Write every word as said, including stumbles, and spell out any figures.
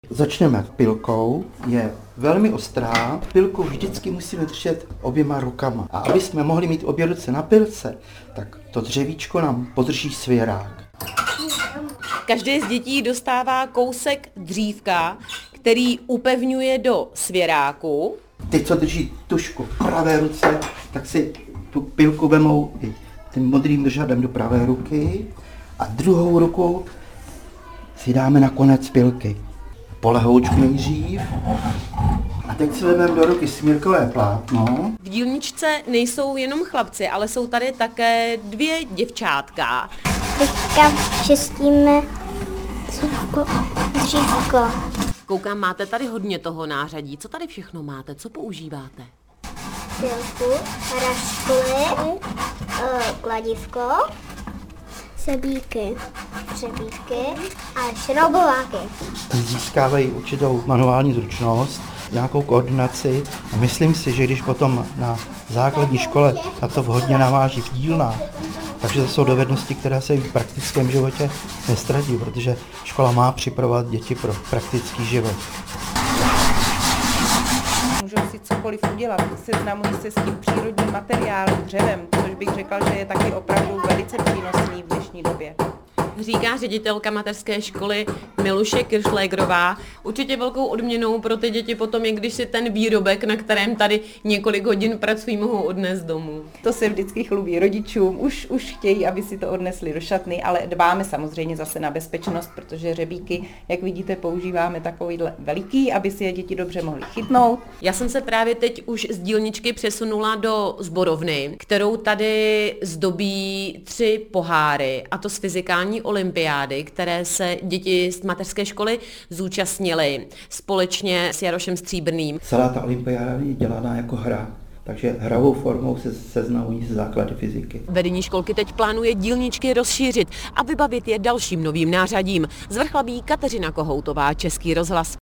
Začneme pilkou, je velmi ostrá. Pilku vždycky musíme držet oběma rukama. A aby jsme mohli mít obě ruce na pilce, tak to dřevíčko nám podrží svěrák. Každé z dětí dostává kousek dřívka, který upevňuje do svěráku. Ty, co drží tužku v pravé ruce, tak si tu pilku vemou i tím modrým držadem do pravé ruky a druhou rukou si dáme na konec pilky. Polehoučku nejdřív. A teď si vezmeme do ruky smírkové plátno. V dílničce nejsou jenom chlapci, ale jsou tady také dvě děvčátka. Teďka čistíme dřívko. dřívko. Koukám, máte tady hodně toho nářadí. Co tady všechno máte? Co používáte? Pilku, raškuli, kladívko, sebíky, třebíky a šroubováky. Získávají určitou manuální zručnost, nějakou koordinaci a myslím si, že když potom na základní škole na to vhodně naváží v dílnách, takže to jsou dovednosti, které se v praktickém životě nestratí, protože škola má připravovat děti pro praktický život. Můžou si cokoliv udělat, seznamují se s tím přírodním materiálem, dřevem, což bych řekla, že je taky opravdu velice přínosný v dnešní době. Říká ředitelka mateřské školy Miluše Kiršlégrová. Určitě velkou odměnou pro ty děti potom je, když si ten výrobek, na kterém tady několik hodin pracují, mohou odnést domů. To se vždycky chlubí rodičům, už, už chtějí, aby si to odnesli do šatny, ale dbáme samozřejmě zase na bezpečnost, protože řebíky, jak vidíte, používáme takovýhle veliký, aby si je děti dobře mohly chytnout. Já jsem se právě teď už z dílničky přesunula do sborovny, kterou tady zdobí tři poháry, a to z fyzikální olympiády, které se děti z mateřské školy zúčastnily společně s Jarošem Stříbrným. Celá ta olympiáda je dělaná jako hra, takže hravou formou se seznamují se základy fyziky. Vedení školky teď plánuje dílničky rozšířit a vybavit je dalším novým nářadím. Z Vrchlabí Kateřina Kohoutová, Český rozhlas.